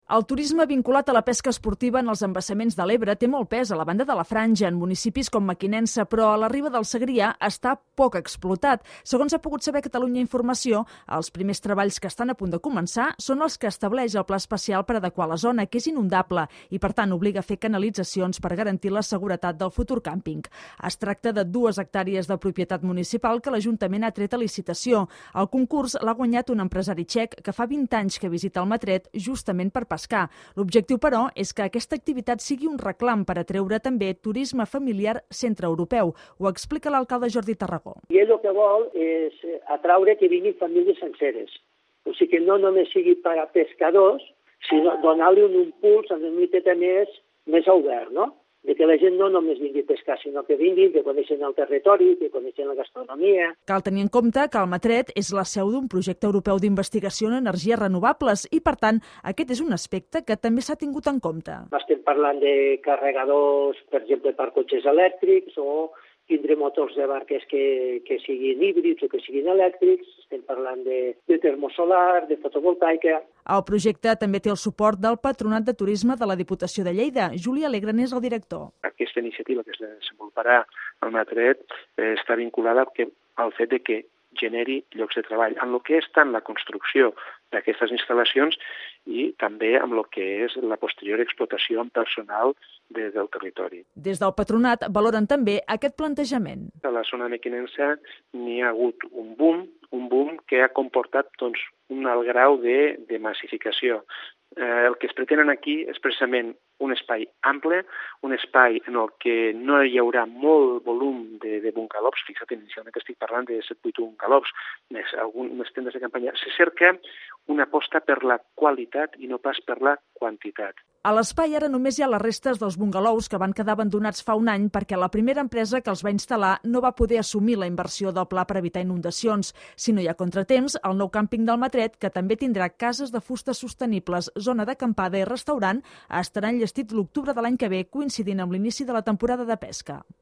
El turisme vinculat a la pesca esportiva en els embassaments de l'Ebre té molt pes a la banda de la Franja, en municipis com Mequinensa, però a la riba del Segrià està poc explotat. Segons ha pogut saber Catalunya Informació, els primers treballs que estan a punt de començar són els que estableix el pla especial per adequar la zona, que és inundable, i per tant obliga a fer canalitzacions per garantir la seguretat del futur càmping. Es tracta de 2 hectàrees de propietat municipal que l'Ajuntament ha tret a licitació. El concurs l'ha guanyat un empresari txec que fa 20 anys que visita el Matret justament per pescar. L'objectiu, però, és que aquesta activitat sigui un reclam per atreure també turisme familiar centreeuropeu. Ho explica l'alcalde Jordi Tarragó. I ell el que vol és atraure que vinguin famílies senceres. O sigui que no només sigui per a pescadors, sinó donar-li un impuls una miqueta més obert, no? De que la gent no només vingui a pescar, sinó que vinguin, que coneixen el territori, que coneixen la gastronomia. Cal tenir en compte que el Matret és la seu d'un projecte europeu d'investigació en energies renovables i, per tant, aquest és un aspecte que també s'ha tingut en compte. Estem parlant de carregadors, per exemple, per cotxes elèctrics o tindre motors de barques que siguin híbrids o que siguin elèctrics. Estem parlant de termosolar, de fotovoltaica. El projecte també té el suport del Patronat de Turisme de la Diputació de Lleida. Júlia Alegre n'és el director. Aquesta iniciativa que es desenvoluparà al Matret està vinculada al fet de que generi llocs de treball en el que és tant la construcció d'aquestes instal·lacions i també amb el que és la posterior explotació amb personal del territori. Des del Patronat valoren també aquest plantejament. A la zona mequinensa n'hi ha hagut un boom que ha comportat un alt grau de massificació. El que es pretenen aquí és precisament un espai ample, un espai en el que no hi haurà molt volum de bungalows. Fixa't, inicialment estic parlant de 7-8 bungalows, més algunes tendes de campanya. Se cerca una aposta per la qualitat i no pas per la quantitat. A l'espai ara només hi ha les restes dels bungalows que van quedar abandonats fa un any perquè la primera empresa que els va instal·lar no va poder assumir la inversió del pla per evitar inundacions. Si no hi ha contratemps, el nou càmping del Matret, que també tindrà cases de fusta sostenibles, zona d'acampada i restaurant, estarà enllestit l'octubre de l'any que ve, coincidint amb l'inici de la temporada de pesca.